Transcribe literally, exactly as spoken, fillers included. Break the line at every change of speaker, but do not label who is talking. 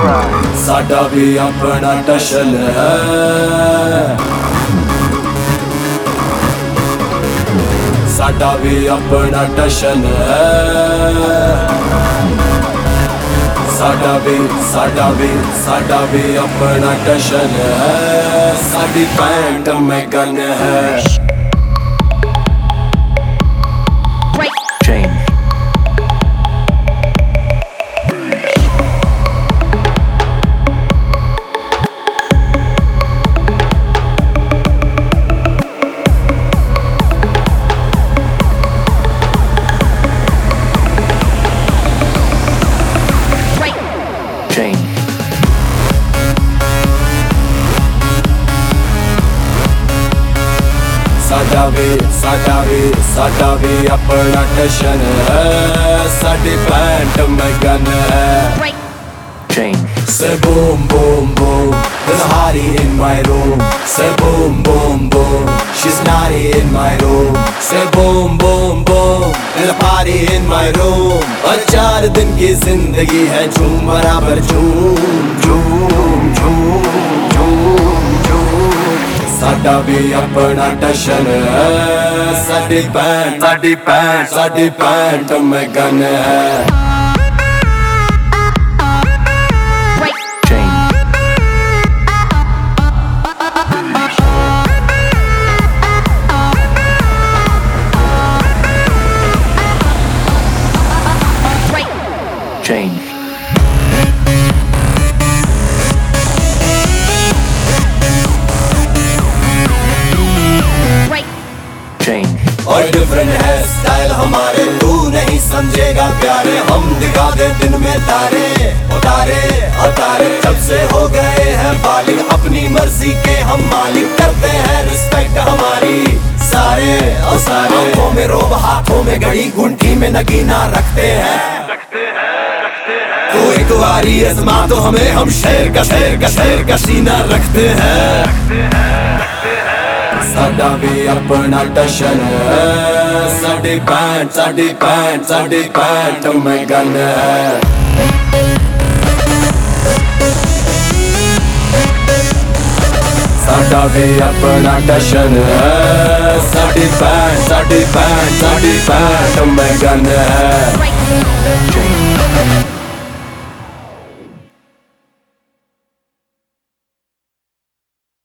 साडा भी अपना टशन है, साडा भी अपना टशन है, साडा भी साडा भी साडा भी अपना टशन है, साडी पैंट में गन है। साडा भी साडा भी साडा भी अपना टशन है, साडी पैंट में गन है। Say boom boom boom, there's a hottie in my room. Say boom boom boom, she's naughty in my room. Say boom boom boom, there's a party in my room. और चार दिन की जिंदगी है झूम बराबर झूम झूम झूम झूम झूम। साडा भी अपना टशन है, साडी पैंट साडी पैंट साडी पैंट में गन है।
Change.
और डिफरेंट है स्टाइल हमारे, तू नहीं समझेगा प्यारे, हम दिखा दे दिन में तारे उतारे उतारे। जब से हो गए हैं बालिग अपनी मर्जी के हम मालिक, करते हैं रिस्पेक्ट हमारी सारे और सारे। आंखों में रोब हाथों में घड़ी गुंठी में नगीना रखते हैं, तो एक बारी आजमा तो हमें, हम शेर का शेर का शेर का सीना रखते हैं। साडा भी अपना टशन है, साडी पैंट साडी पैंट साडी पैंट में गन है। साडा भी अपना टशन है, साडी पैंट साडी पैंट साडी पैंट में गन है।